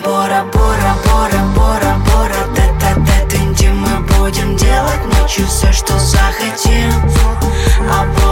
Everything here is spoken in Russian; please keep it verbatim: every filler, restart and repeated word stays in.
Бора, Бора, Бора, Бора, Бора, тет-а-тет интим мы будем делать ночью все, что захотим. А